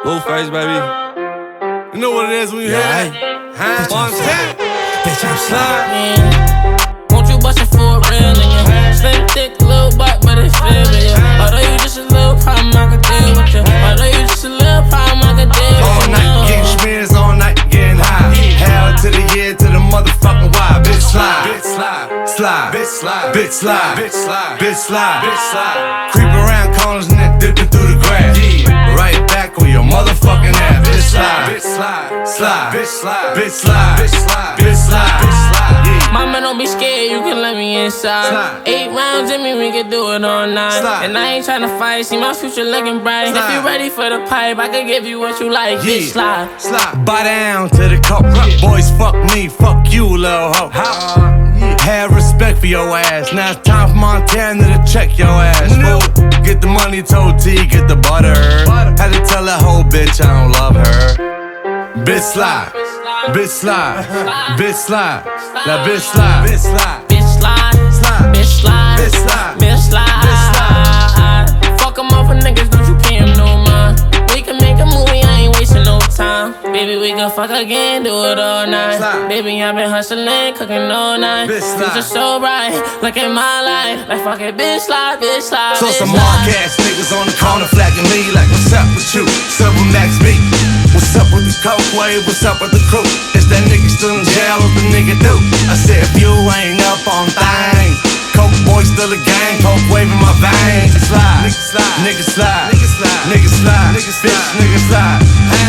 Blueface, baby. You know what it is when you hear that? Bitch, I'm sliding. Won't you bust it for a real nigga? Slim, thick, little butt, but it's feeling ya. Although you just a little problem, I could deal with you. Although you just a little problem, I could deal with you. All night getting smears, all night getting high. Hell to the year, to the motherfucking why. Bitch slide, bitch slide, slide, bitch slide, bitch slide, bitch slide, bitch slide, bitch slide. Creep around corners and then dipping through the grass. Right back on your motherfucking ass. Bitch slide, bitch slide, slide, bitch slide, bitch slide, bitch slide, bitch slide, bitch slide. Mama, don't be scared, you can let me inside. Slide. 8 rounds in me, we can do it all night. Slide. And I ain't tryna fight, see my future looking bright. Slide. If you ready for the pipe, I can give you what you like. Bitch, slide. Slide. Buy down to the cup. Boys, fuck me, fuck you, little hoe. Have respect for your ass. Now it's time for Montana to check your ass. Fool. Get the money, told T, get the butter. Had to tell that whole bitch I don't love her. Bitch slide, bitch slide, bitch slide. Now bitch slide, bitch slide, Bitch, slide. slide, Bitch, slide. bitch slide, Bitch, slide. bitch slide. Fuck 'em off for niggas, don't you pay 'em no mind. We can make a movie, I ain't wasting no time. Baby, we can fuck again, do it all night. Slide. Baby, I've been hustling, cooking all night. Bitch, slide. Future so bright, look at my life. Like fuck it, bitch, slide, bitch, slide. So bitch, some slide. mark ass niggas on the corner flagging me like, what's up with you? What's up with Max B? What's up with the coke wave? What's up with the crew? Is that nigga still in jail? What the nigga do? I said, if you ain't up on things, coke boy still a gang, coke wave in my veins. Nigga slide, nigga slide, nigga slide, nigga slide, nigga slide, bitch, nigga slide.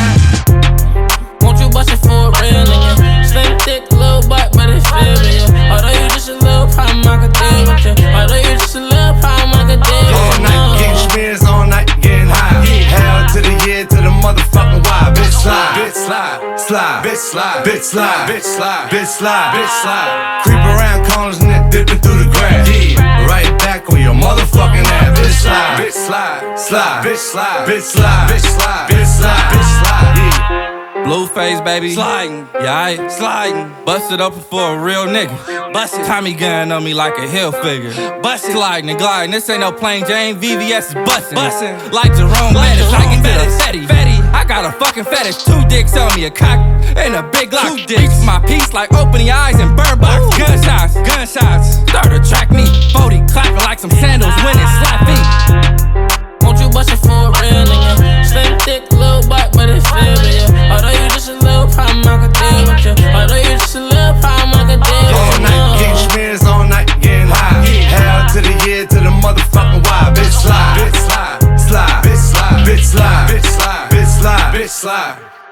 Won't you bust it for a real nigga? Slim, thick, little butt, but it's feeling ya. Although you just a little problem, I could deal with you. Although you just a little problem, I could deal All with night you. getting smears, all night getting high. Hell to the year, to the motherfucking why. Bitch slide, bitch slide, slide, bitch slide, bitch slide, bitch slide, bitch slide, bitch slide. Creep around corners and then dipping through the grass. Right back on your motherfucking ass. Bitch slide, bitch slide, slide, bitch slide, bitch slide, bitch slide, bitch slide, bitch slide. Blueface, baby. Sliding, Yeah, I sliding, bust it up for a real nigga. bust it, Tommy gun on me like a hill figure. bust it, Sliding and gliding, this ain't no plain Jane. VVS is bustin'. Bustin'. Like Jerome Like Bettis, I Jerome can get a Bettis. fetty. Fetty. I got a fucking fetish. 2 dicks on me, a cock and a big lock. 2 dicks. Reach my piece like opening your eyes and bird box. Ooh. Gunshots, gunshots, start to track me. 40 clapping like some sandals when it slap feet. Won't you bust it for a real nigga? Slim, thick, little butt, but it's feeling ya. Although you just a little problem, I could deal with you. Although you just a little problem, I could deal All with night you. getting smears, all night getting high. Hell to the year, to the motherfucking why. Bitch slide, bitch slide, slide, bitch slide, bitch slide, bitch slide, bitch slide, bitch slide.